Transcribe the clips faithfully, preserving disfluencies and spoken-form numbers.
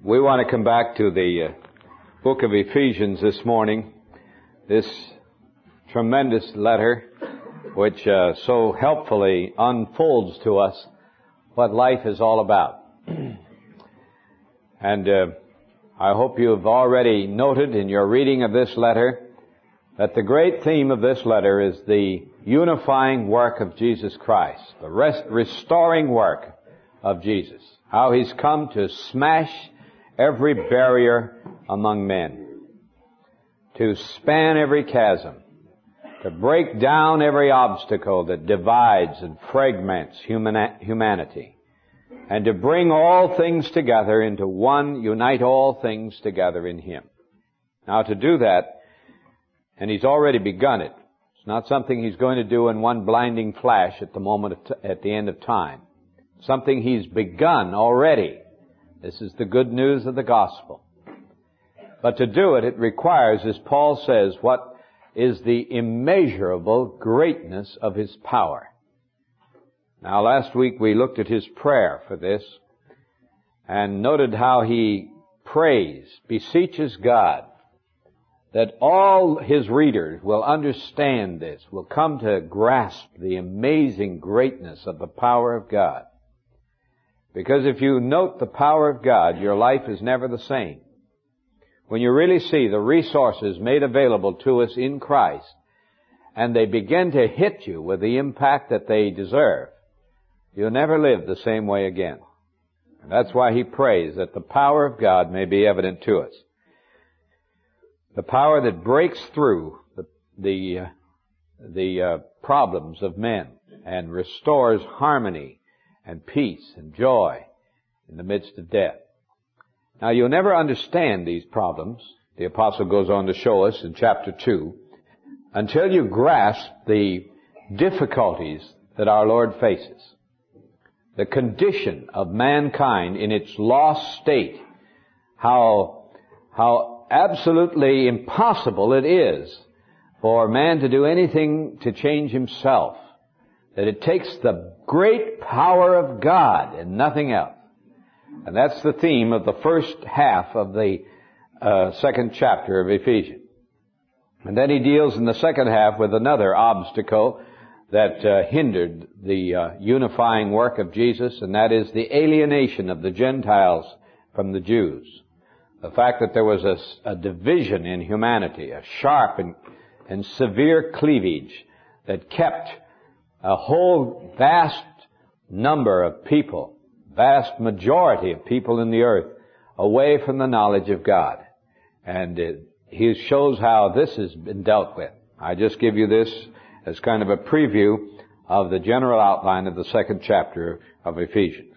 We want to come back to the uh, book of Ephesians this morning, this tremendous letter which uh, so helpfully unfolds to us what life is all about. And uh, I hope you have already noted in your reading of this letter that the great theme of this letter is the unifying work of Jesus Christ, the rest, restoring work of Jesus, how He's come to smash every barrier among men, to span every chasm, to break down every obstacle that divides and fragments human, humanity, and to bring all things together into one, unite all things together in Him. Now to do that, and He's already begun it, it's not something He's going to do in one blinding flash at the moment of t- at the end of time. Something He's begun already. This is the good news of the gospel. But to do it, it requires, as Paul says, what is the immeasurable greatness of His power. Now, last week we looked at his prayer for this and noted how he prays, beseeches God that all his readers will understand this, will come to grasp the amazing greatness of the power of God. Because if you note the power of God, your life is never the same. When you really see the resources made available to us in Christ, and they begin to hit you with the impact that they deserve, you'll never live the same way again. And that's why he prays that the power of God may be evident to us. The power that breaks through the the, uh, the uh, problems of men and restores harmony and peace and joy in the midst of death. Now, you'll never understand these problems, the apostle goes on to show us in chapter two, until you grasp the difficulties that our Lord faces. The condition of mankind in its lost state, how, how absolutely impossible it is for man to do anything to change himself. That it takes the great power of God and nothing else. And that's the theme of the first half of the uh, second chapter of Ephesians. And then he deals in the second half with another obstacle that uh, hindered the uh, unifying work of Jesus, and that is the alienation of the Gentiles from the Jews. The fact that there was a, a division in humanity, a sharp and, and severe cleavage that kept a whole vast number of people, vast majority of people in the earth, away from the knowledge of God. And it, he shows how this has been dealt with. I just give you this as kind of a preview of the general outline of the second chapter of Ephesians.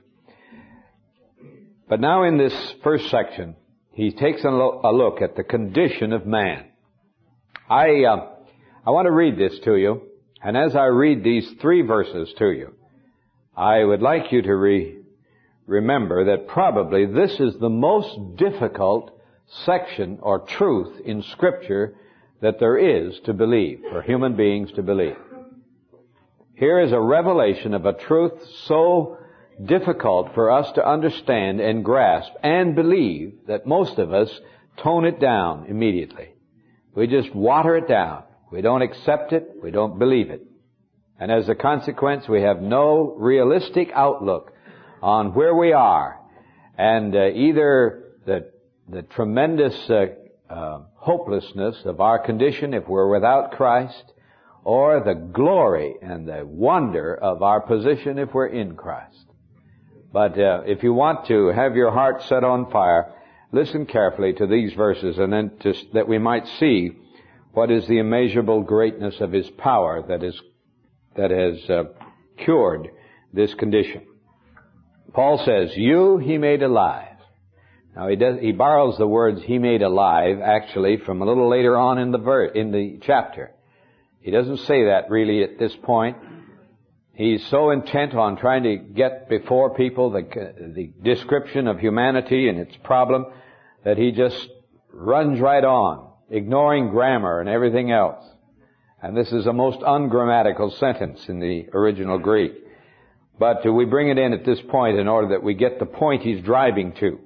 But now in this first section, he takes a, lo- a look at the condition of man. I, uh, I want to read this to you. And as I read these three verses to you, I would like you to re- remember that probably this is the most difficult section or truth in Scripture that there is to believe, for human beings to believe. Here is a revelation of a truth so difficult for us to understand and grasp and believe that most of us tone it down immediately. We just water it down. We don't accept it. We don't believe it. And as a consequence, we have no realistic outlook on where we are. And uh, either the, the tremendous uh, uh, hopelessness of our condition if we're without Christ, or the glory and the wonder of our position if we're in Christ. But uh, if you want to have your heart set on fire, listen carefully to these verses, and then to, that we might see what is the immeasurable greatness of His power that is that has uh, cured this condition. Paul says, "You He made alive." Now he does he borrows the words "He made alive" actually from a little later on in the ver- in the chapter. He doesn't say that really at this point. He's so intent on trying to get before people the the description of humanity and its problem that he just runs right on, ignoring grammar and everything else. And this is a most ungrammatical sentence in the original Greek. But we bring it in at this point in order that we get the point he's driving to.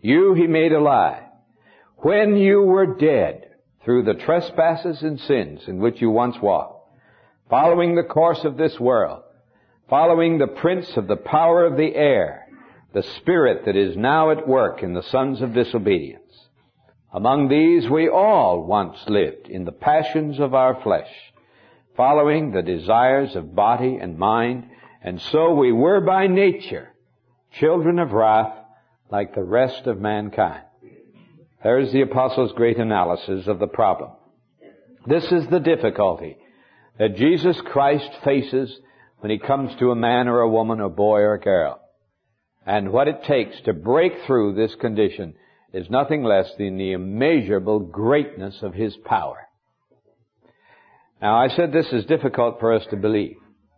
You He made alive. When you were dead through the trespasses and sins in which you once walked, following the course of this world, following the prince of the power of the air, the spirit that is now at work in the sons of disobedience. Among these we all once lived in the passions of our flesh, following the desires of body and mind, and so we were by nature children of wrath like the rest of mankind. There's the Apostle's great analysis of the problem. This is the difficulty that Jesus Christ faces when He comes to a man or a woman, a boy or a girl. And what it takes to break through this condition is nothing less than the immeasurable greatness of His power. Now, I said this is difficult for us to believe.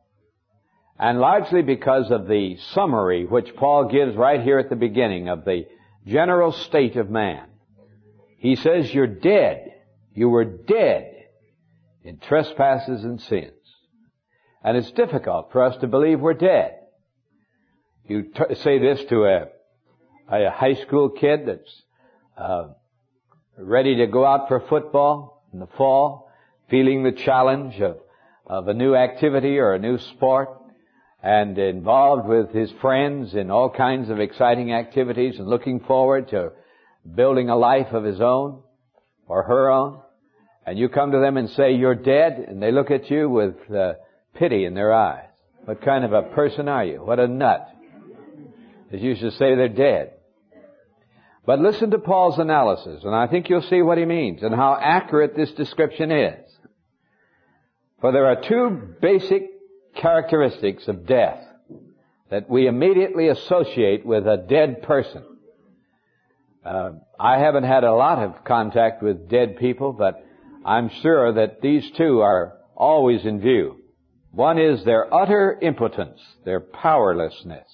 And largely because of the summary which Paul gives right here at the beginning of the general state of man. He says, you're dead. You were dead in trespasses and sins. And it's difficult for us to believe we're dead. You t- say this to a, a high school kid that's uh, ready to go out for football in the fall, feeling the challenge of, of a new activity or a new sport, and involved with his friends in all kinds of exciting activities and looking forward to building a life of his own or her own. And you come to them and say, you're dead, and they look at you with uh, pity in their eyes. What kind of a person are you? What a nut. As you should say, they're dead. But listen to Paul's analysis, and I think you'll see what he means and how accurate this description is. For there are two basic characteristics of death that we immediately associate with a dead person. Uh, I haven't had a lot of contact with dead people, but I'm sure that these two are always in view. One is their utter impotence, their powerlessness.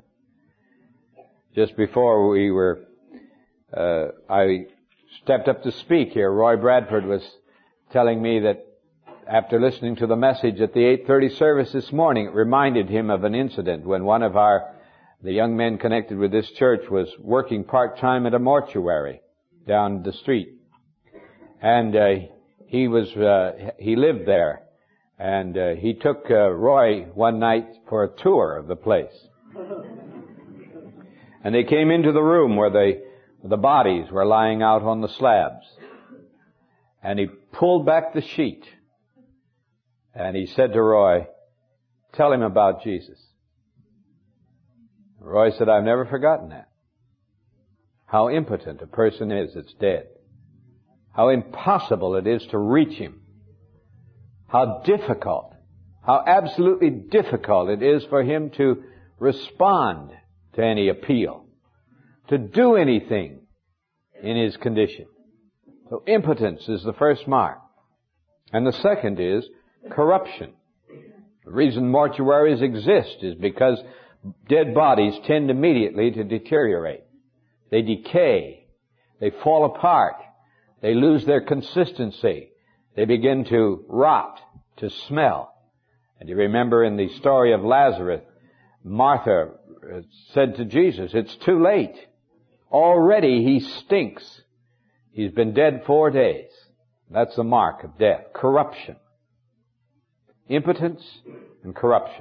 Just before we were, uh, I stepped up to speak here, Roy Bradford was telling me that after listening to the message at the eight thirty service this morning, it reminded him of an incident when one of our, the young men connected with this church was working part-time at a mortuary down the street. And uh, he was, uh, he lived there. And uh, he took uh, Roy one night for a tour of the place. And they came into the room where they, the bodies were lying out on the slabs. And he pulled back the sheet. And he said to Roy, tell him about Jesus. Roy said, I've never forgotten that. How impotent a person is that's dead. How impossible it is to reach him. How difficult, how absolutely difficult it is for him to respond to any appeal, to do anything in his condition. So impotence is the first mark. And the second is corruption. The reason mortuaries exist is because dead bodies tend immediately to deteriorate. They decay. They fall apart. They lose their consistency. They begin to rot, to smell. And you remember in the story of Lazarus, Martha said to Jesus, it's too late. Already he stinks. He's been dead four days. That's the mark of death. Corruption. Impotence and corruption.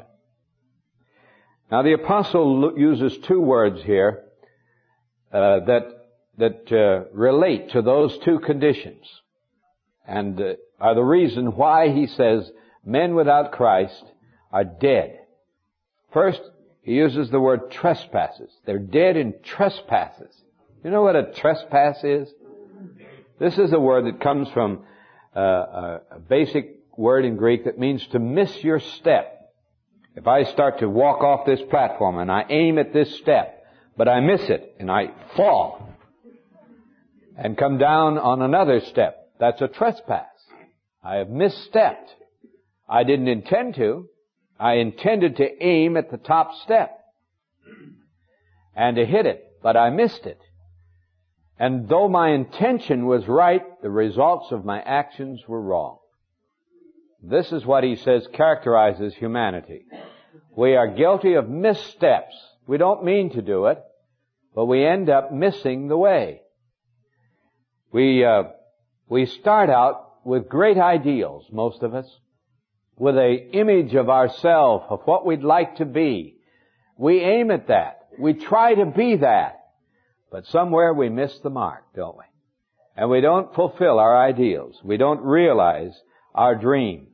Now the apostle uses two words here uh, that that uh, relate to those two conditions and uh, are the reason why he says men without Christ are dead. First, he uses the word trespasses. They're dead in trespasses. You know what a trespass is? This is a word that comes from uh, a, a basic word in Greek that means to miss your step. If I start to walk off this platform and I aim at this step, but I miss it and I fall and come down on another step, that's a trespass. I have misstepped. I didn't intend to. I intended to aim at the top step and to hit it, but I missed it. And though my intention was right, the results of my actions were wrong. This is what he says characterizes humanity. We are guilty of missteps. We don't mean to do it, but we end up missing the way. We, uh, we start out with great ideals, most of us, with an image of ourselves, of what we'd like to be. We aim at that. We try to be that. But somewhere we miss the mark, don't we? And we don't fulfill our ideals. We don't realize our dreams.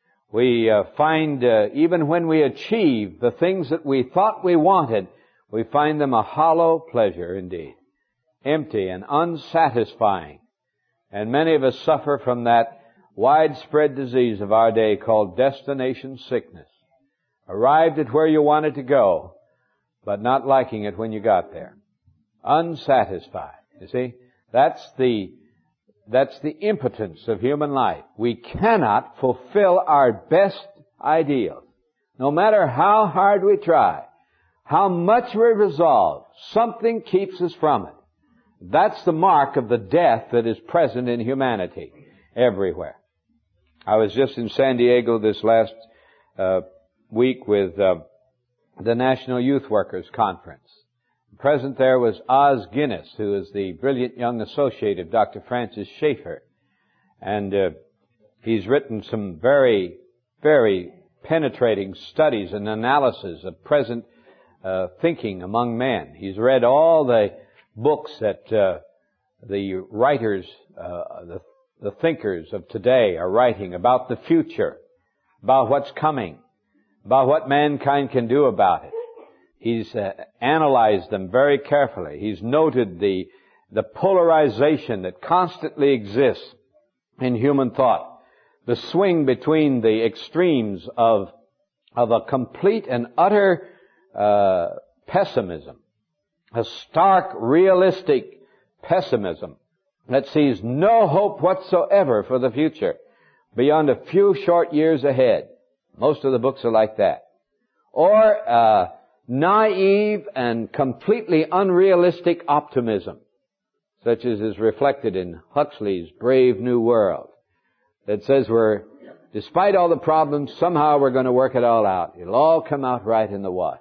We uh, find, uh, even when we achieve the things that we thought we wanted, we find them a hollow pleasure indeed. Empty and unsatisfying. And many of us suffer from that widespread disease of our day called destination sickness. Arrived at where you wanted to go, but not liking it when you got there. Unsatisfied. You see? That's the, that's the impotence of human life. We cannot fulfill our best ideals. No matter how hard we try, how much we resolve, something keeps us from it. That's the mark of the death that is present in humanity everywhere. I was just in San Diego this last uh, week with uh, the National Youth Workers Conference. Present there was Oz Guinness, who is the brilliant young associate of Doctor Francis Schaeffer. And uh, he's written some very, very penetrating studies and analysis of present uh, thinking among men. He's read all the books that uh, the writers, uh, the, the thinkers of today are writing about the future, about what's coming, about what mankind can do about it. He's uh, analyzed them very carefully. He's noted the the polarization that constantly exists in human thought, the swing between the extremes of of a complete and utter uh, pessimism, a stark, realistic pessimism that sees no hope whatsoever for the future beyond a few short years ahead. Most of the books are like that. Or uh naive and completely unrealistic optimism, such as is reflected in Huxley's Brave New World, that says we're, despite all the problems, somehow we're going to work it all out. It'll all come out right in the wash.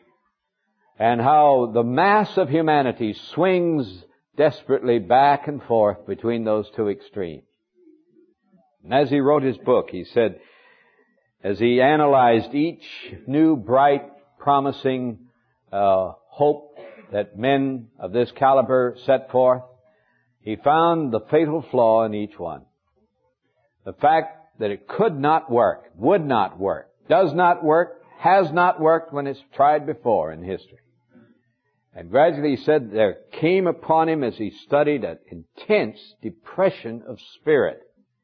And how the mass of humanity swings desperately back and forth between those two extremes. And as he wrote his book, he said, as he analyzed each new, bright, promising uh, hope that men of this caliber set forth, he found the fatal flaw in each one. The fact that it could not work, would not work, does not work, has not worked when it's tried before in history. And gradually, he said, there came upon him as he studied an intense depression of spirit.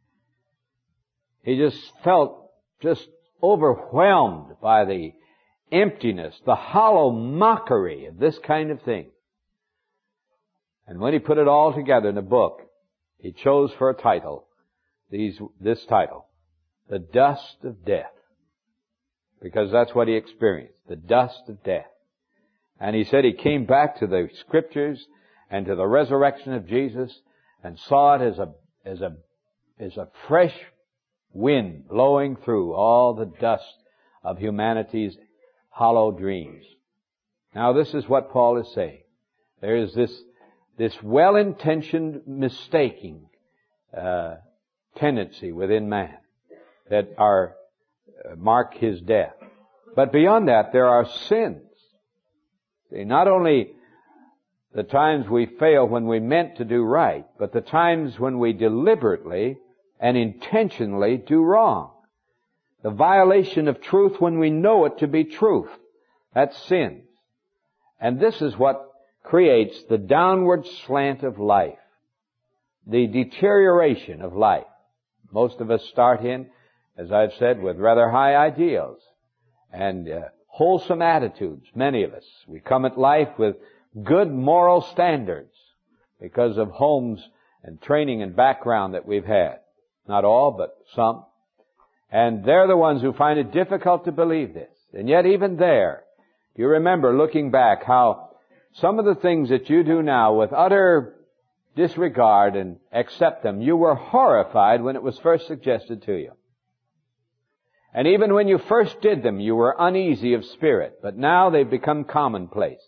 He just felt just overwhelmed by the emptiness, the hollow mockery of this kind of thing. And when he put it all together in a book, he chose for a title, these, this title, The Dust of Death. Because that's what he experienced, the dust of death. And he said he came back to the Scriptures and to the resurrection of Jesus and saw it as a, as a, as a fresh wind blowing through all the dust of humanity's hollow dreams. Now this is what Paul is saying. There is this, this well-intentioned mistaking, uh, tendency within man that are, uh, mark his death. But beyond that, there are sins. See, not only the times we fail when we meant to do right, but the times when we deliberately and intentionally do wrong. The violation of truth when we know it to be truth. That's sin. And this is what creates the downward slant of life. The deterioration of life. Most of us start in, as I've said, with rather high ideals and uh, wholesome attitudes. Many of us. We come at life with good moral standards because of homes and training and background that we've had. Not all, but some. And they're the ones who find it difficult to believe this. And yet even there, you remember looking back how some of the things that you do now with utter disregard and accept them, you were horrified when it was first suggested to you. And even when you first did them, you were uneasy of spirit. But now they've become commonplace.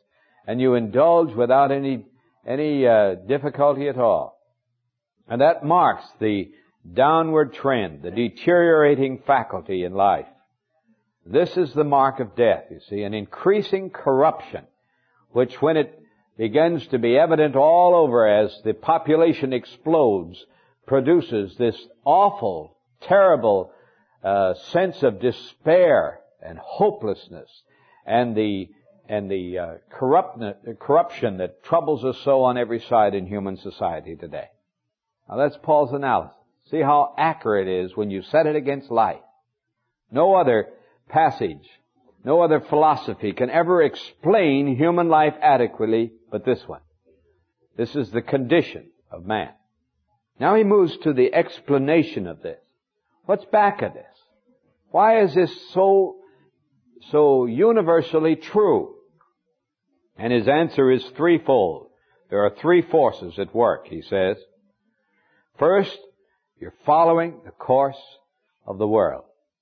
and you indulge without any any uh, difficulty at all. And that marks the downward trend, the deteriorating faculty in life. This is the mark of death, you see, an increasing corruption, which when it begins to be evident all over as the population explodes, produces this awful, terrible uh, sense of despair and hopelessness and the and the uh, corrupt, corruption that troubles us so on every side in human society today. Now that's Paul's analysis. See how accurate it is when you set it against life. No other passage, no other philosophy can ever explain human life adequately but this one. This is the condition of man. Now he moves to the explanation of this. What's back of this? Why is this so, so universally true? And his answer is threefold. There are three forces at work, he says. First, you're following the course of the world.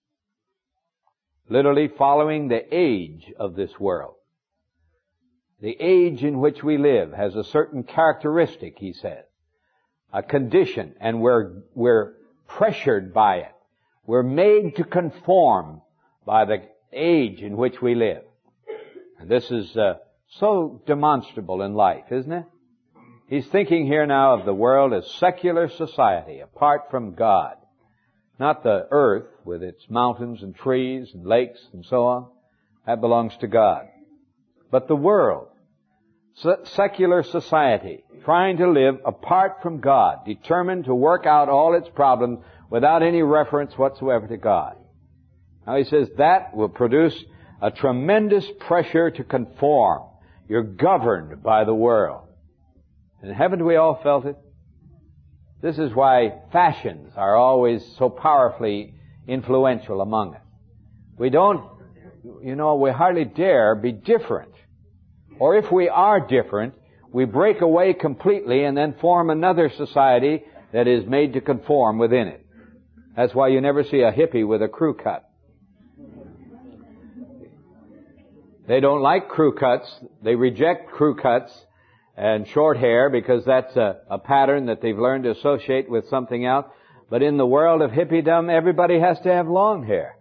Literally following the age of this world. The age in which we live has a certain characteristic, he says. A condition, and we're, we're pressured by it. We're made to conform by the age in which we live. And this is uh, so demonstrable in life, isn't it? He's thinking here now of the world as secular society, apart from God. Not the earth with its mountains and trees and lakes and so on. That belongs to God. But the world, secular society, trying to live apart from God, determined to work out all its problems without any reference whatsoever to God. Now he says that will produce a tremendous pressure to conform. You're governed by the world. And haven't we all felt it? This is why fashions are always so powerfully influential among us. We don't, you know, we hardly dare be different. Or if we are different, we break away completely and then form another society that is made to conform within it. That's why you never see a hippie with a crew cut. They don't like crew cuts. They reject crew cuts and short hair because that's a, a pattern that they've learned to associate with something else. But in the world of hippiedom, everybody has to have long hair.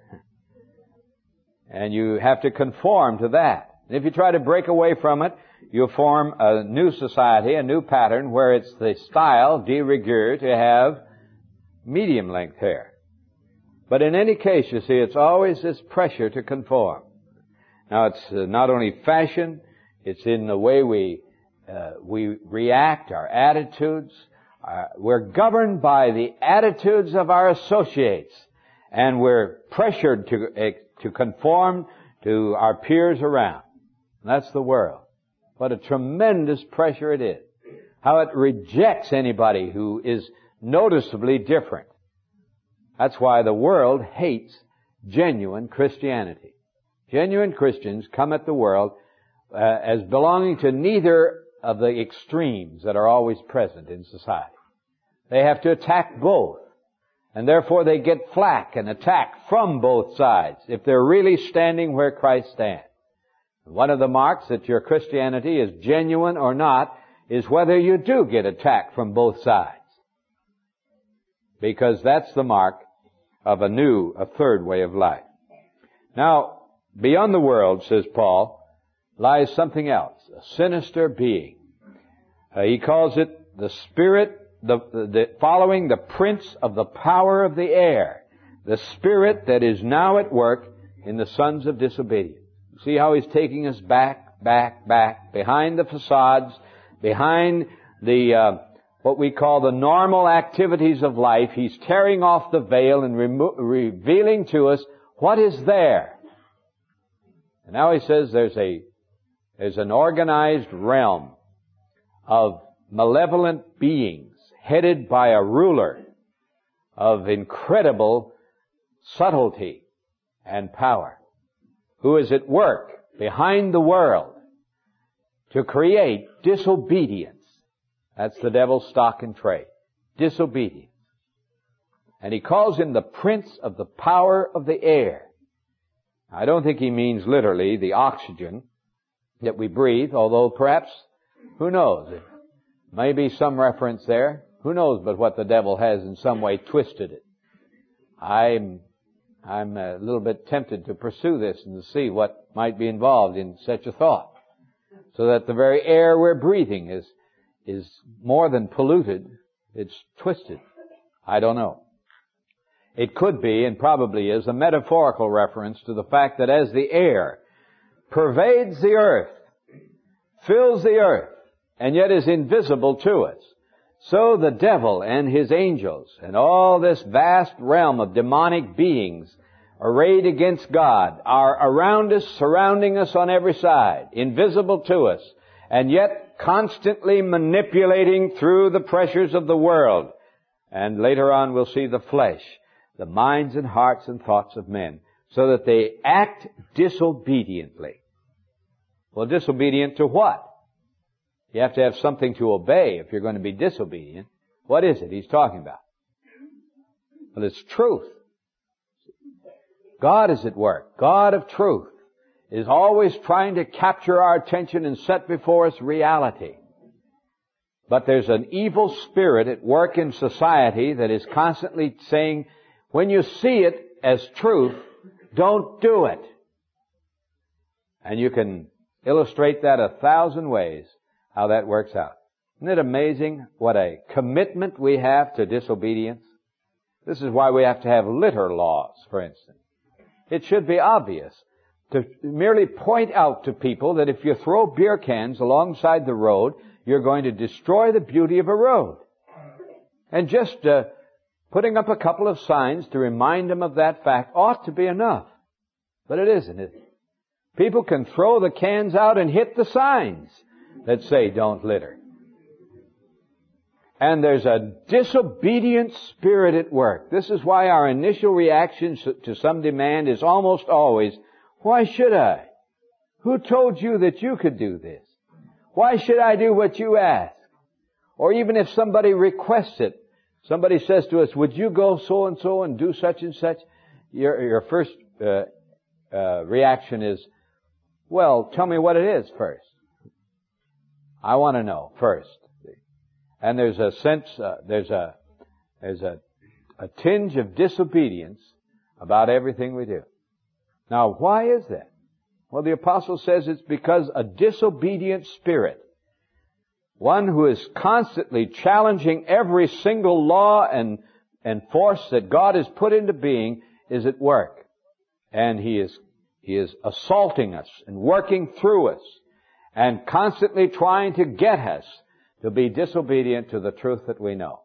And you have to conform to that. And if you try to break away from it, you'll form a new society, a new pattern, where it's the style, de rigueur, to have medium-length hair. But in any case, you see, it's always this pressure to conform. Now, it's uh, not only fashion, it's in the way we uh, we react, our attitudes. Uh, we're governed by the attitudes of our associates, and we're pressured to uh, to conform to our peers around. And that's the world. What a tremendous pressure it is. How it rejects anybody who is noticeably different. That's why the world hates genuine Christianity. Genuine Christians come at the world uh, as belonging to neither of the extremes that are always present in society. They have to attack both. And therefore they get flack and attack from both sides if they're really standing where Christ stands. One of the marks that your Christianity is genuine or not is whether you do get attacked from both sides. Because that's the mark of a new, a third way of life. Now, beyond the world, says Paul, lies something else, a sinister being. Uh, he calls it the spirit, the, the, the following the prince of the power of the air, the spirit that is now at work in the sons of disobedience. See how he's taking us back, back, back, behind the facades, behind the uh, what we call the normal activities of life. He's tearing off the veil and remo- revealing to us what is there. And now he says there's a there's an organized realm of malevolent beings headed by a ruler of incredible subtlety and power, who is at work behind the world to create disobedience. That's the devil's stock and trade. Disobedience. And he calls him the prince of the power of the air. I don't think he means literally the oxygen that we breathe, although perhaps, who knows, there may be some reference there. Who knows but what the devil has in some way twisted it. I'm, I'm a little bit tempted to pursue this and to see what might be involved in such a thought. So that the very air we're breathing is, is more than polluted, it's twisted. I don't know. It could be, and probably is, a metaphorical reference to the fact that as the air pervades the earth, fills the earth, and yet is invisible to us, so the devil and his angels and all this vast realm of demonic beings arrayed against God are around us, surrounding us on every side, invisible to us, and yet constantly manipulating through the pressures of the world. And later on we'll see the flesh, the minds and hearts and thoughts of men, so that they act disobediently. Well, disobedient to what? You have to have something to obey if you're going to be disobedient. What is it he's talking about? Well, it's truth. God is at work. God of truth is always trying to capture our attention and set before us reality. But there's an evil spirit at work in society that is constantly saying, when you see it as truth, don't do it. And you can illustrate that a thousand ways, how that works out. Isn't it amazing what a commitment we have to disobedience? This is why we have to have litter laws, for instance. It should be obvious to merely point out to people that if you throw beer cans alongside the road, you're going to destroy the beauty of a road. And just uh, putting up a couple of signs to remind them of that fact ought to be enough. But it isn't, is it? People can throw the cans out and hit the signs that say don't litter. And there's a disobedient spirit at work. This is why our initial reaction to some demand is almost always, why should I? Who told you that you could do this? Why should I do what you ask? Or even if somebody requests it, somebody says to us, would you go so and so and do such and such? Your, your first uh, uh, reaction is, well, tell me what it is first. I want to know first. And there's a sense, uh, there's a, there's a, a tinge of disobedience about everything we do. Now, why is that? Well, the apostle says it's because a disobedient spirit, one who is constantly challenging every single law and, and force that God has put into being, is at work. And he is, he is assaulting us and working through us and constantly trying to get us to be disobedient to the truth that we know.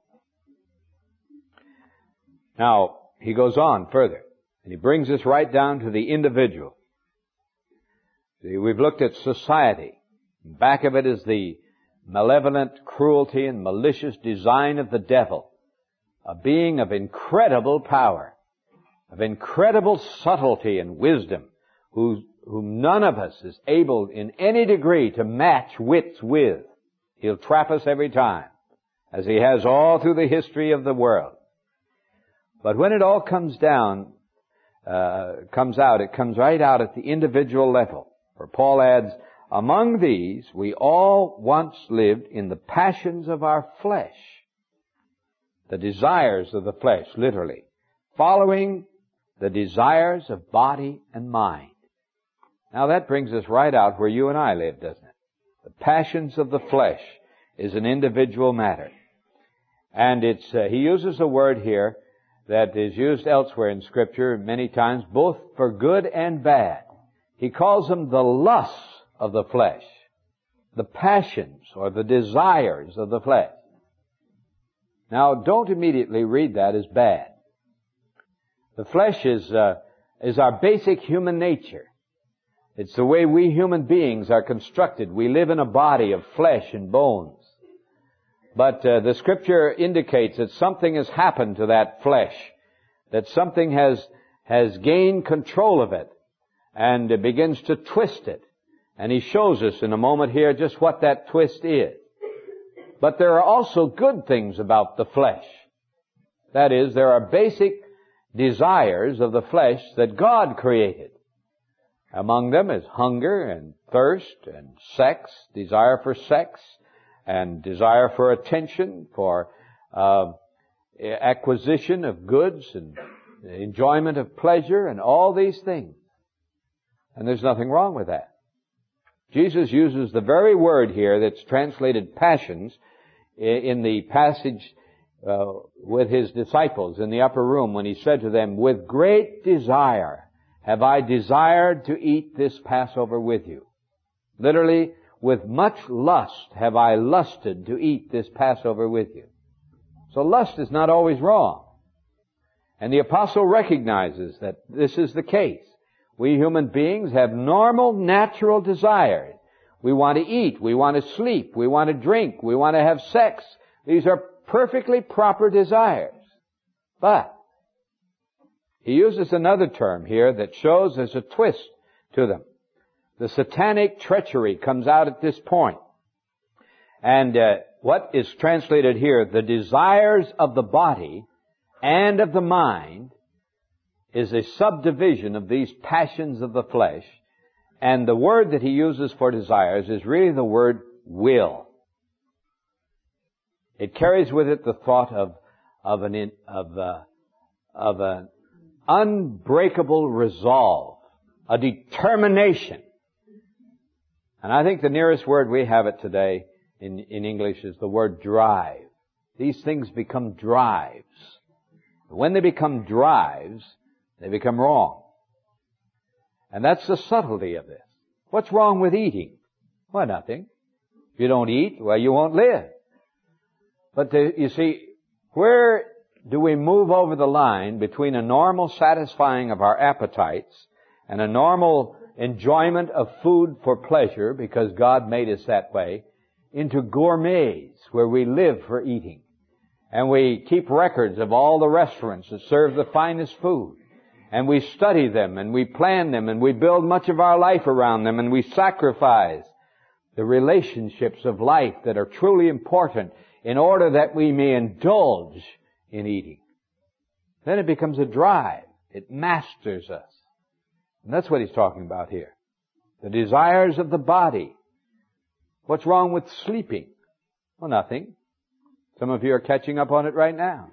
Now, he goes on further, and he brings us right down to the individual. See, we've looked at society. Back of it is the malevolent cruelty and malicious design of the devil, a being of incredible power, of incredible subtlety and wisdom, who, whom none of us is able in any degree to match wits with. He'll trap us every time, as he has all through the history of the world. But when it all comes down, uh, comes out, it comes right out at the individual level. For Paul adds, among these we all once lived in the passions of our flesh, the desires of the flesh, literally, following the desires of body and mind. Now that brings us right out where you and I live, doesn't it? The passions of the flesh is an individual matter. And it's, uh, he uses a word here that is used elsewhere in Scripture many times, both for good and bad. He calls them the lusts of the flesh, the passions or the desires of the flesh. Now, don't immediately read that as bad. The flesh is, uh, is our basic human nature. It's the way we human beings are constructed. We live in a body of flesh and bones. But uh, the Scripture indicates that something has happened to that flesh, that something has has gained control of it, and it begins to twist it. And he shows us in a moment here just what that twist is. But there are also good things about the flesh. That is, there are basic desires of the flesh that God created. Among them is hunger and thirst and sex, desire for sex, and desire for attention, for uh, acquisition of goods and enjoyment of pleasure and all these things. And there's nothing wrong with that. Jesus uses the very word here that's translated passions in the passage uh, with his disciples in the upper room when he said to them, "With great desire have I desired to eat this Passover with you." Literally, with much lust have I lusted to eat this Passover with you. So lust is not always wrong. And the apostle recognizes that this is the case. We human beings have normal, natural desires. We want to eat, we want to sleep, we want to drink, we want to have sex. These are perfectly proper desires. But he uses another term here that shows there's a twist to them. The satanic treachery comes out at this point. And uh, what is translated here, the desires of the body and of the mind, is a subdivision of these passions of the flesh. And the word that he uses for desires is really the word will. It carries with it the thought of of an of uh, of an unbreakable resolve, a determination. And I think the nearest word we have it today in in English is the word drive. These things become drives. When they become drives, they become wrong. And that's the subtlety of this. What's wrong with eating? Well, nothing. If you don't eat, well, you won't live. But the, you see, where do we move over the line between a normal satisfying of our appetites and a normal enjoyment of food for pleasure, because God made us that way, into gourmets where we live for eating? And we keep records of all the restaurants that serve the finest food. And we study them, and we plan them, and we build much of our life around them, and we sacrifice the relationships of life that are truly important in order that we may indulge in eating. Then it becomes a drive. It masters us. And that's what he's talking about here. The desires of the body. What's wrong with sleeping? Well, nothing. Some of you are catching up on it right now.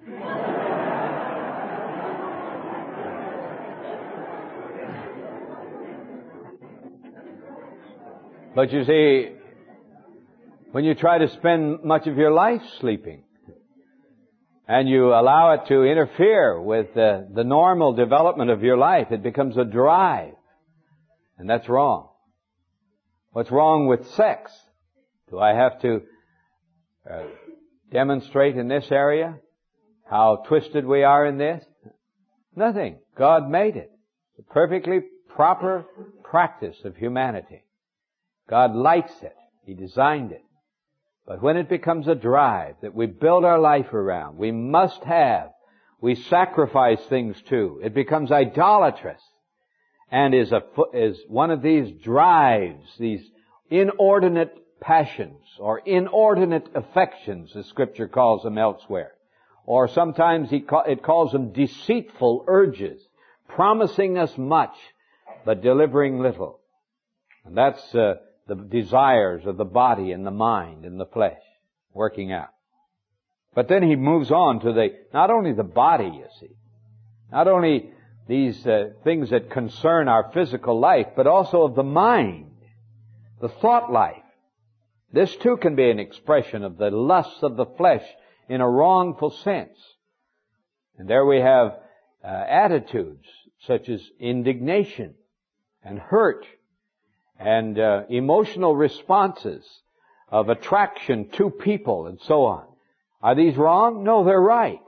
But you see, when you try to spend much of your life sleeping, and you allow it to interfere with the, the normal development of your life, it becomes a drive. And that's wrong. What's wrong with sex? Do I have to uh, demonstrate in this area how twisted we are in this? Nothing. God made it. It's a perfectly proper practice of humanity. God likes it. He designed it. But when it becomes a drive that we build our life around, we must have, we sacrifice things to, it becomes idolatrous and is a, is one of these drives, these inordinate passions or inordinate affections, as Scripture calls them elsewhere. Or sometimes he call, it calls them deceitful urges, promising us much, but delivering little. And that's uh, the desires of the body and the mind and the flesh working out. But then he moves on to the, not only the body, you see, not only these uh, things that concern our physical life, but also of the mind, the thought life. This too can be an expression of the lusts of the flesh in a wrongful sense. And there we have uh, attitudes such as indignation and hurt and uh, emotional responses of attraction to people and so on. Are these wrong? No, they're right.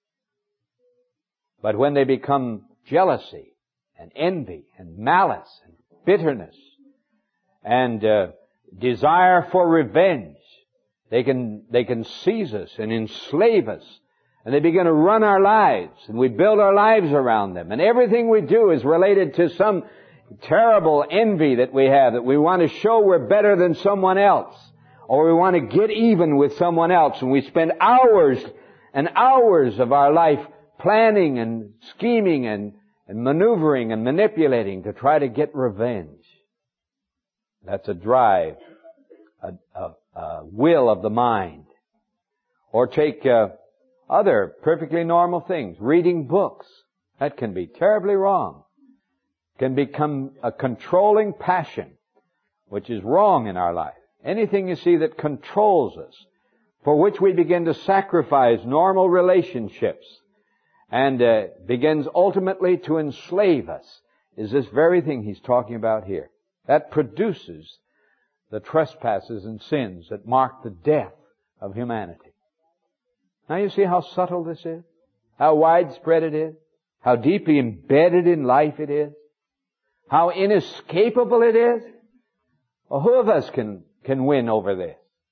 But when they become jealousy and envy and malice and bitterness and uh, desire for revenge, they can they can seize us and enslave us, and they begin to run our lives, and we build our lives around them, and everything we do is related to some terrible envy that we have, that we want to show we're better than someone else, or we want to get even with someone else, and we spend hours and hours of our life planning and scheming and and maneuvering and manipulating to try to get revenge. That's a drive, a, a, a will of the mind. Or take uh, other perfectly normal things, reading books. That can be terribly wrong. Can become a controlling passion, which is wrong in our life. Anything you see that controls us, for which we begin to sacrifice normal relationships and uh, begins ultimately to enslave us, is this very thing he's talking about here. That produces the trespasses and sins that mark the death of humanity. Now you see how subtle this is? How widespread it is? How deeply embedded in life it is? How inescapable it is? Well, who of us can, can win over this?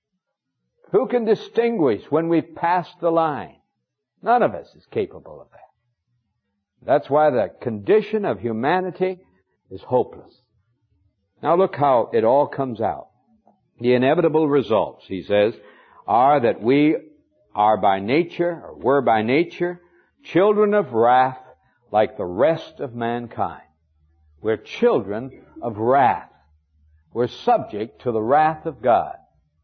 Who can distinguish when we've passed the line? None of us is capable of that. That's why the condition of humanity is hopeless. Now look how it all comes out. The inevitable results, he says, are that we are by nature, or were by nature, children of wrath like the rest of mankind. We're children of wrath. We're subject to the wrath of God.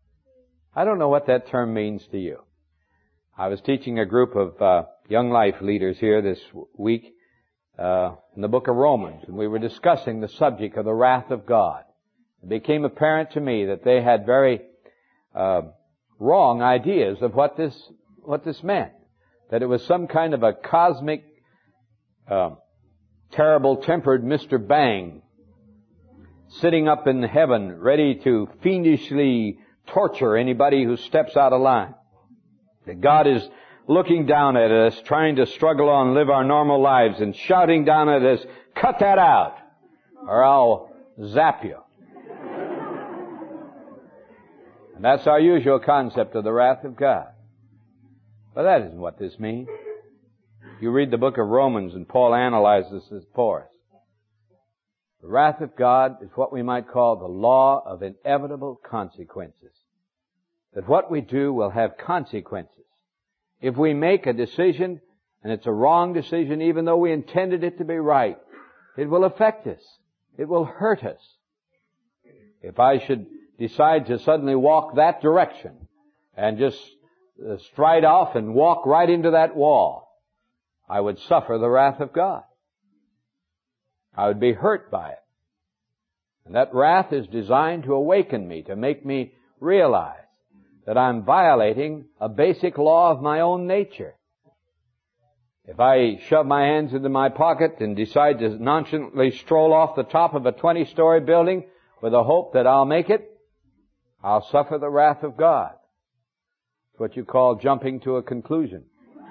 I don't know what that term means to you. I was teaching a group of uh, young life leaders here this week uh, in the book of Romans, and we were discussing the subject of the wrath of God. It became apparent to me that they had very uh, wrong ideas of what this what this meant. That it was some kind of a cosmic, uh, terrible-tempered Mister Bang sitting up in heaven ready to fiendishly torture anybody who steps out of line. That God is looking down at us, trying to struggle on, live our normal lives, and shouting down at us, cut that out, or I'll zap you. And that's our usual concept of the wrath of God. But that isn't what this means. You read the book of Romans and Paul analyzes this for us. The wrath of God is what we might call the law of inevitable consequences. That what we do will have consequences. If we make a decision and it's a wrong decision, even though we intended it to be right, it will affect us. It will hurt us. If I should decide to suddenly walk that direction and just uh, stride off and walk right into that wall, I would suffer the wrath of God. I would be hurt by it. And that wrath is designed to awaken me, to make me realize that I'm violating a basic law of my own nature. If I shove my hands into my pocket and decide to nonchalantly stroll off the top of a twenty-story building with the hope that I'll make it, I'll suffer the wrath of God. It's what you call jumping to a conclusion.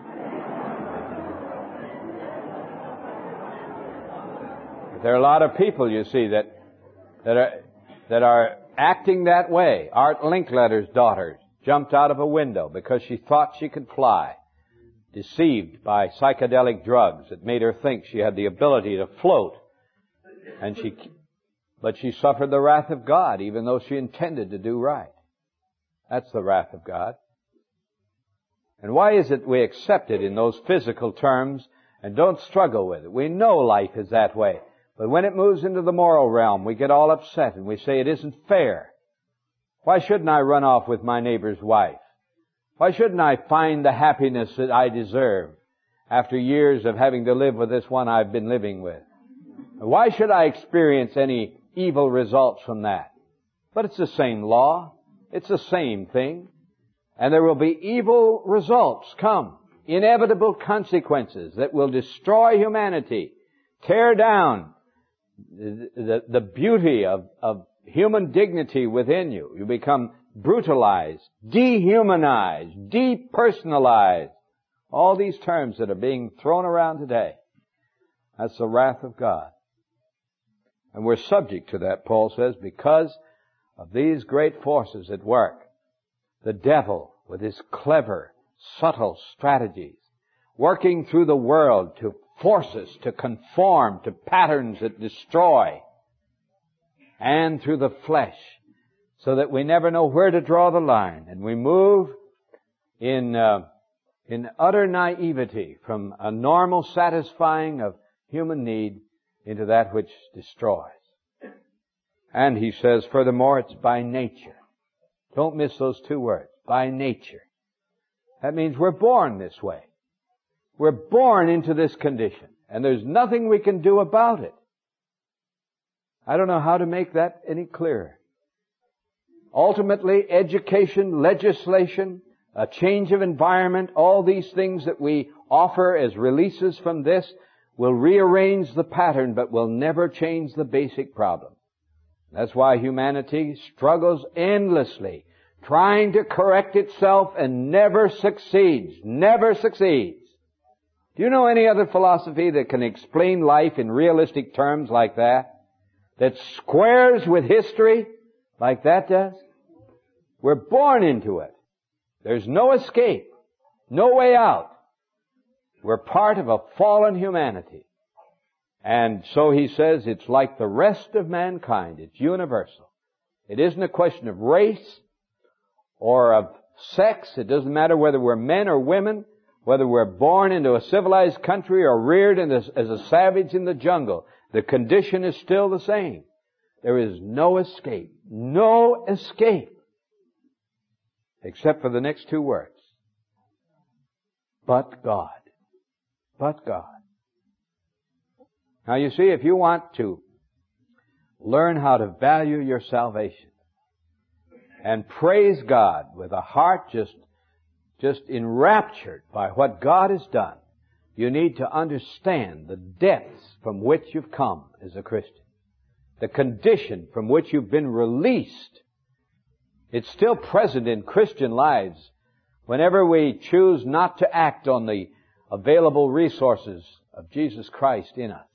There are a lot of people, you see, that that are that are acting that way. Art Linkletter's daughter jumped out of a window because she thought she could fly, deceived by psychedelic drugs that made her think she had the ability to float. And she, but she suffered the wrath of God, even though she intended to do right. That's the wrath of God. And why is it we accept it in those physical terms and don't struggle with it? We know life is that way. But when it moves into the moral realm, we get all upset and we say it isn't fair. Why shouldn't I run off with my neighbor's wife? Why shouldn't I find the happiness that I deserve after years of having to live with this one I've been living with? Why should I experience any evil results from that? But it's the same law. It's the same thing. And there will be evil results come. Inevitable consequences that will destroy humanity. Tear down The, the, the beauty of, of human dignity within you. You become brutalized, dehumanized, depersonalized. All these terms that are being thrown around today. That's the wrath of God. And we're subject to that, Paul says, because of these great forces at work. The devil, with his clever, subtle strategies, working through the world to force us to conform to patterns that destroy, and through the flesh, so that we never know where to draw the line, and we move in uh, in utter naivety from a normal satisfying of human need into that which destroys. And he says, furthermore, it's by nature. Don't miss those two words. By nature. That means we're born this way. We're born into this condition. And there's nothing we can do about it. I don't know how to make that any clearer. Ultimately, education, legislation, a change of environment, all these things that we offer as releases from this will rearrange the pattern, but will never change the basic problem. That's why humanity struggles endlessly, trying to correct itself and never succeeds. Never succeeds. Do you know any other philosophy that can explain life in realistic terms like that? That squares with history like that does? We're born into it. There's no escape. No way out. We're part of a fallen humanity. And so he says it's like the rest of mankind. It's universal. It isn't a question of race or of sex. It doesn't matter whether we're men or women, whether we're born into a civilized country or reared in a, as a savage in the jungle. The condition is still the same. There is no escape. No escape. Except for the next two words. But God. But God. Now you see, if you want to learn how to value your salvation and praise God with a heart just, just enraptured by what God has done, you need to understand the depths from which you've come as a Christian. The condition from which you've been released. It's still present in Christian lives whenever we choose not to act on the available resources of Jesus Christ in us.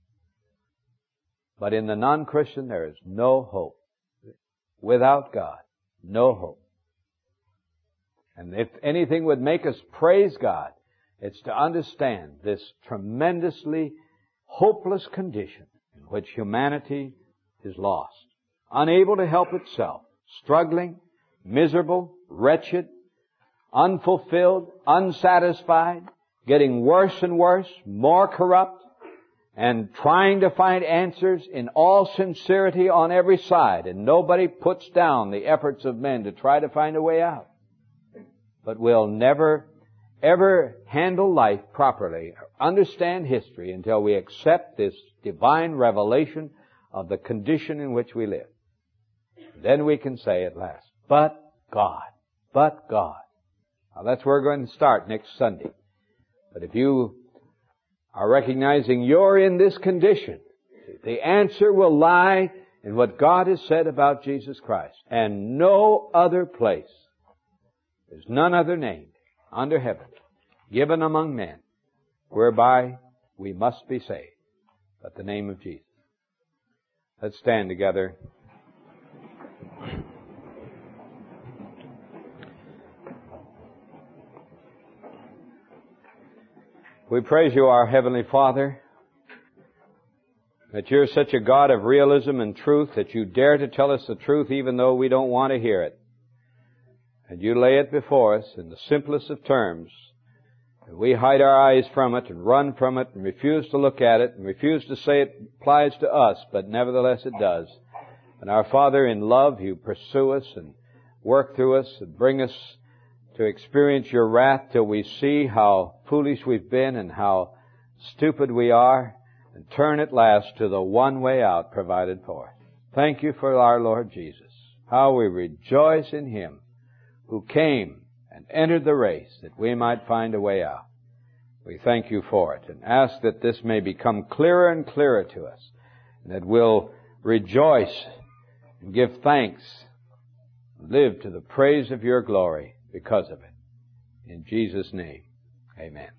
But in the non-Christian, there is no hope. Without God, no hope. And if anything would make us praise God, it's to understand this tremendously hopeless condition in which humanity is lost, unable to help itself, struggling, miserable, wretched, unfulfilled, unsatisfied, getting worse and worse, more corrupt, and trying to find answers in all sincerity on every side. And nobody puts down the efforts of men to try to find a way out. But we'll never, ever handle life properly, or understand history until we accept this divine revelation of the condition in which we live. Then we can say at last, but God, but God. Now that's where we're going to start next Sunday. But if you are recognizing you're in this condition, the answer will lie in what God has said about Jesus Christ. And no other place. There's none other name under heaven given among men whereby we must be saved but the name of Jesus. Let's stand together. We praise you, our Heavenly Father, that you're such a God of realism and truth that you dare to tell us the truth even though we don't want to hear it. And you lay it before us in the simplest of terms. And we hide our eyes from it and run from it and refuse to look at it and refuse to say it applies to us, but nevertheless it does. And our Father, in love, you pursue us and work through us and bring us to experience your wrath till we see how foolish we've been and how stupid we are, and turn at last to the one way out provided for us. Thank you for our Lord Jesus. How we rejoice in Him who came and entered the race that we might find a way out. We thank you for it and ask that this may become clearer and clearer to us, and that we'll rejoice and give thanks, and live to the praise of your glory because of it. In Jesus' name, amen.